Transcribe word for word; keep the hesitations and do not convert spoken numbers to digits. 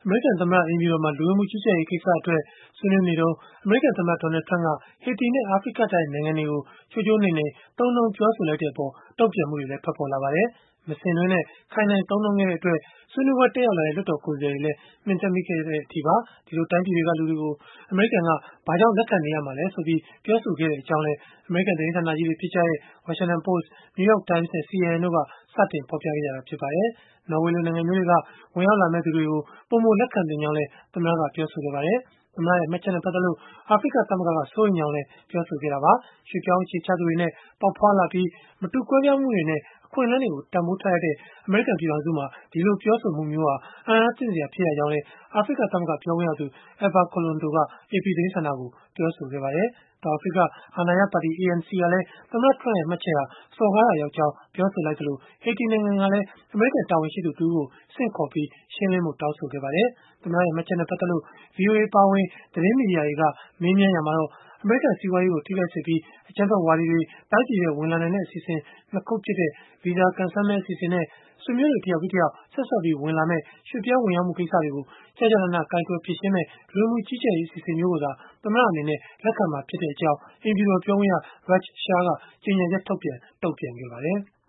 အမေရိကန်သမ္မတအိမ်ဖြူတော်မှာ လူဝင်မှုကြီးကြပ်ရေးကိစ္စအတွက်ဆွေးနွေးနေတုန်း အမေရိကန်သမ္မတ Donald Trump က ဟေတီနဲ့ အာဖရိကတိုက်နိုင်ငံတွေကို ချိုးချိုးနှိမ်နှိမ်သုံးနှုန်းပြောဆိုလိုက်တဲ့အပေါ် တုံ့ပြန်မှုတွေလည်း ထွက်ပေါ်လာပါတယ်။ မစင်တွင်းနဲ့ ခိုင်းနှိုင်းသုံးနှုန်းခဲ့တဲ့အတွက် ဆွေးနွေးပွဲတက်ရောက်လာတဲ့ လွှတ်တော်ကိုယ်စားလှယ်တွေလည်း မှင်တက်မိခဲ့တဲ့အထိပါ။ ဒီလိုတိုင်းပြည်တွေကလူတွေကို အမေရိကန်က ဘာကြောင့်လက်ခံနေရမှာလဲဆိုပြီး ပြောဆိုခဲ့ကြောင်းလည်း အမေရိကန်သတင်းဌာနကြီးတွေဖြစ်ကြတဲ့ Washington Post, New York Times နဲ့ C N N တို့က စတင်ဖော်ပြခဲ့ကြတာ ဖြစ်ပါတယ်။ နော်ဝေလိုနိုင်ငံမျိုးတွေက ဝင်ရောက်လာမယ့်သူတွေကို ပိုမိုလက်ခံသင့်ကြောင်းလည်း သမ္မတက ပြောဆိုခဲ့ပါတယ်။ သမ္မတရဲ့ မှတ်ချက်နဲ့ ပတ်သက်လို့ အာဖရိကသမဂ္ဂက စိုးရိမ်ကြောင်းလည်း ပြောဆိုခဲ့တာပါ။ ရွှေ့ပြောင်းအခြေချသူတွေနဲ့ ပေါက်ဖွားလာပြီး မတူကွဲပြားမှုတွေနဲ့ အခွင့်အလမ်းတွေကို တန်ဘိုးထားရတဲ့ အမေရိကန် ပြည်ထောင်စုမှာ ဒီလိုပြောဆိုမှုမျိုးဟာ အံ့အားသင့်စရာ ဖြစ်ရကြောင်းလည်း အာဖရိကသမဂ္ဂ ပြောခွင့်ရသူ Ebba Kalondo က အေပီ သတင်းဌာနကို ပြောဆိုခဲ့ပါတယ်။ တောင်အာဖရိက အာဏာရပါတီ A N C ကလည်း သမ္မတ Trump ရဲ့ မှတ်ချက်ဟာ စော်ကားရာရောက်ကြောင်း ပြောဆိုလိုက်သလို၊ ဟေတီနိုင်ငံကလည်း အမေရိကန် တာဝန်ရှိသူတဦးကို ဆင့်ခေါ်ပြီး ရှင်းလင်းဖို့ တောင်းဆိုခဲ့ပါတယ်။ သမ္မတရဲ့ မှတ်ချက်နဲ့ ပတ်သက်လို့ ဗွီအိုအေ အပါအဝင် သတင်းမီဒီယာတွေက မေးမြန်းရာမှာတော့ အမေရိကန် စီးပွားရေးကို ထိခိုက်စေပြီး အကြမ်းဖက်ဝါဒီတွေ တိုင်းပြည်ထဲ ဝင်လာနိုင်တဲ့ အစီအစဉ် ၂ ခုဖြစ်တဲ့ ဗီဇာကံစမ်းမဲ အစီအစဉ်နဲ့ ဆွေမျိုးတွေ တယောက်ပြီးတယောက် ဆက်စပ်ပြီး ဝင်လာမယ့် ရွှေ့ပြောင်းဝင်ရောက်မှု ကိစ္စတွေကို ကျကျနန ကိုင်တွယ်ဖြေရှင်းမယ့် လူဝင်မှုကြီးကြပ်ရေး အစီအစဉ်မျိုးကိုသာ သမ္မတအနေနဲ့ လက်ခံမှာဖြစ်ကြောင်း အိမ်ဖြူတော်ပြောခွင့်ရ Raj Shah ကကြေညာချက်ထုတ်ပြန် တုံ့ပြန်ခဲ့ပါတယ်။